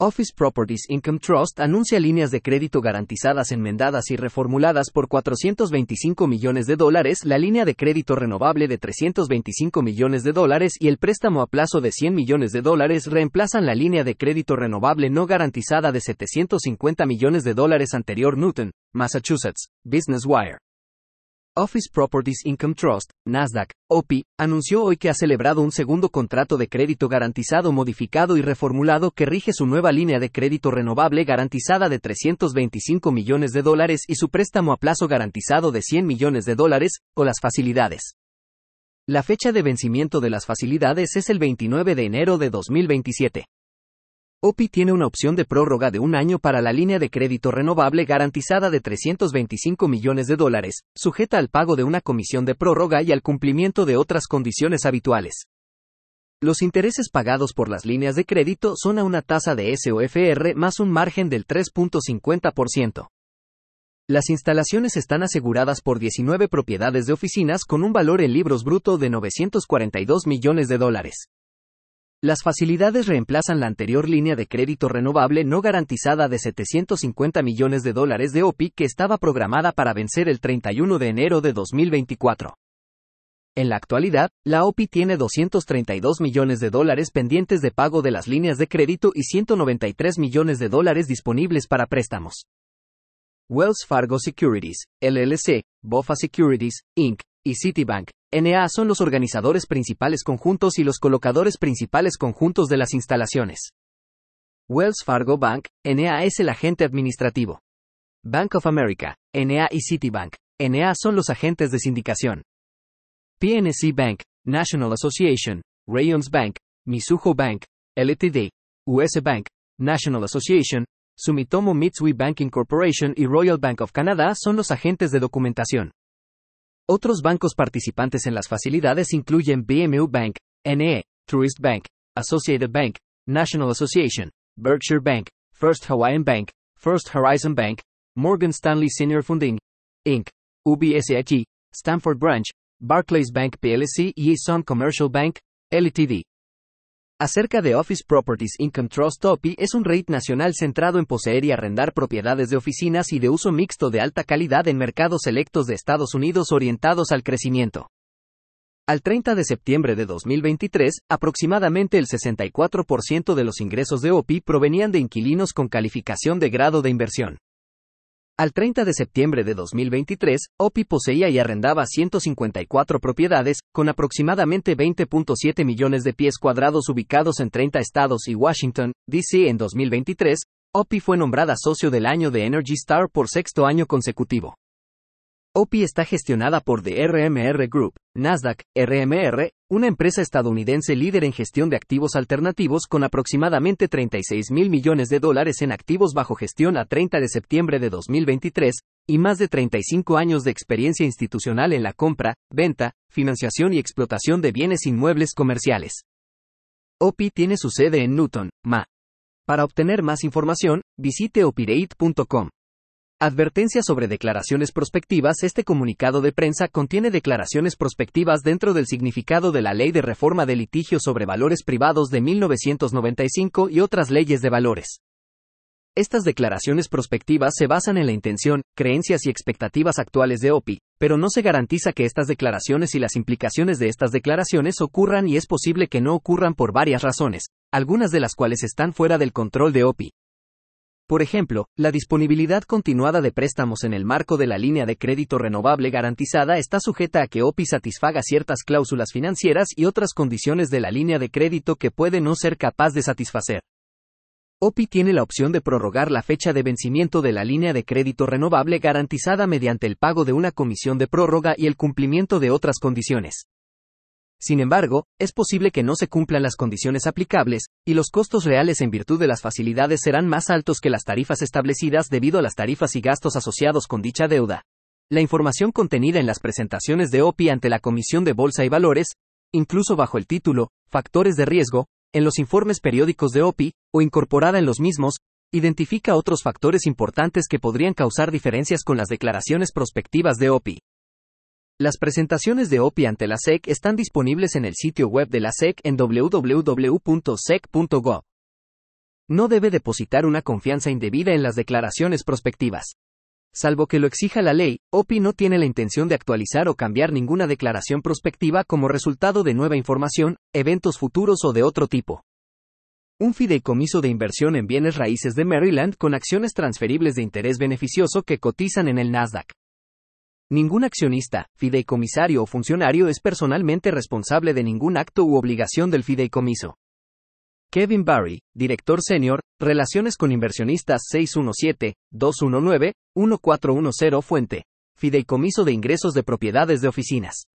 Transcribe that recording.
Office Properties Income Trust anuncia líneas de crédito garantizadas enmendadas y reformuladas por $425 millones, la línea de crédito renovable de $325 millones y el préstamo a plazo de $100 millones reemplazan la línea de crédito renovable no garantizada de $750 millones anterior. Newton, Massachusetts, Business Wire. Office Properties Income Trust, Nasdaq, OPI, anunció hoy que ha celebrado un segundo contrato de crédito garantizado modificado y reformulado que rige su nueva línea de crédito renovable garantizada de $325 millones y su préstamo a plazo garantizado de $100 millones, o las facilidades. La fecha de vencimiento de las facilidades es el 29 de enero de 2027. OPI tiene una opción de prórroga de un año para la línea de crédito renovable garantizada de $325 millones, sujeta al pago de una comisión de prórroga y al cumplimiento de otras condiciones habituales. Los intereses pagados por las líneas de crédito son a una tasa de SOFR más un margen del 3.50%. Las instalaciones están aseguradas por 19 propiedades de oficinas con un valor en libros bruto de $942 millones. Las facilidades reemplazan la anterior línea de crédito renovable no garantizada de $750 millones de OPI que estaba programada para vencer el 31 de enero de 2024. En la actualidad, la OPI tiene $232 millones pendientes de pago de las líneas de crédito y $193 millones disponibles para préstamos. Wells Fargo Securities, LLC, BofA Securities, Inc., y Citibank, N.A. son los organizadores principales conjuntos y los colocadores principales conjuntos de las instalaciones. Wells Fargo Bank, N.A. es el agente administrativo. Bank of America, N.A. y Citibank, N.A. son los agentes de sindicación. PNC Bank, National Association, Rayons Bank, Mizuho Bank, Ltd., US Bank, National Association, Sumitomo Mitsui Banking Corporation y Royal Bank of Canada son los agentes de documentación. Otros bancos participantes en las facilidades incluyen BMO Bank, N.E., Truist Bank, Associated Bank, National Association, Berkshire Bank, First Hawaiian Bank, First Horizon Bank, Morgan Stanley Senior Funding, Inc., UBS, Stanford Branch, Barclays Bank plc y Sun Commercial Bank, Ltd. Acerca de Office Properties Income Trust, OPI es un REIT nacional centrado en poseer y arrendar propiedades de oficinas y de uso mixto de alta calidad en mercados selectos de Estados Unidos orientados al crecimiento. Al 30 de septiembre de 2023, aproximadamente el 64% de los ingresos de OPI provenían de inquilinos con calificación de grado de inversión. Al 30 de septiembre de 2023, OPI poseía y arrendaba 154 propiedades, con aproximadamente 20.7 millones de pies cuadrados ubicados en 30 estados y Washington, D.C. En 2023, OPI fue nombrada Socio del Año de Energy Star por sexto año consecutivo. OPI está gestionada por The RMR Group, Nasdaq, RMR, una empresa estadounidense líder en gestión de activos alternativos con aproximadamente $36,000 millones en activos bajo gestión a 30 de septiembre de 2023, y más de 35 años de experiencia institucional en la compra, venta, financiación y explotación de bienes inmuebles comerciales. OPI tiene su sede en Newton, Ma. Para obtener más información, visite opireit.com. Advertencia sobre declaraciones prospectivas. Este comunicado de prensa contiene declaraciones prospectivas dentro del significado de la Ley de Reforma de Litigio sobre Valores Privados de 1995 y otras leyes de valores. Estas declaraciones prospectivas se basan en la intención, creencias y expectativas actuales de OPI, pero no se garantiza que estas declaraciones y las implicaciones de estas declaraciones ocurran y es posible que no ocurran por varias razones, algunas de las cuales están fuera del control de OPI. Por ejemplo, la disponibilidad continuada de préstamos en el marco de la línea de crédito renovable garantizada está sujeta a que OPI satisfaga ciertas cláusulas financieras y otras condiciones de la línea de crédito que puede no ser capaz de satisfacer. OPI tiene la opción de prorrogar la fecha de vencimiento de la línea de crédito renovable garantizada mediante el pago de una comisión de prórroga y el cumplimiento de otras condiciones. Sin embargo, es posible que no se cumplan las condiciones aplicables, y los costos reales en virtud de las facilidades serán más altos que las tarifas establecidas debido a las tarifas y gastos asociados con dicha deuda. La información contenida en las presentaciones de OPI ante la Comisión de Bolsa y Valores, incluso bajo el título, Factores de riesgo, en los informes periódicos de OPI, o incorporada en los mismos, identifica otros factores importantes que podrían causar diferencias con las declaraciones prospectivas de OPI. Las presentaciones de OPI ante la SEC están disponibles en el sitio web de la SEC en www.sec.gov. no debe depositar una confianza indebida en las declaraciones prospectivas. Salvo que lo exija la ley, OPI no tiene la intención de actualizar o cambiar ninguna declaración prospectiva como resultado de nueva información, eventos futuros o de otro tipo. Un fideicomiso de inversión en bienes raíces de Maryland con acciones transferibles de interés beneficioso que cotizan en el Nasdaq. Ningún accionista, fideicomisario o funcionario es personalmente responsable de ningún acto u obligación del fideicomiso. Kevin Barry, Director Senior, Relaciones con Inversionistas 617-219-1410 Fuente. Fideicomiso de Ingresos de Propiedades de Oficinas.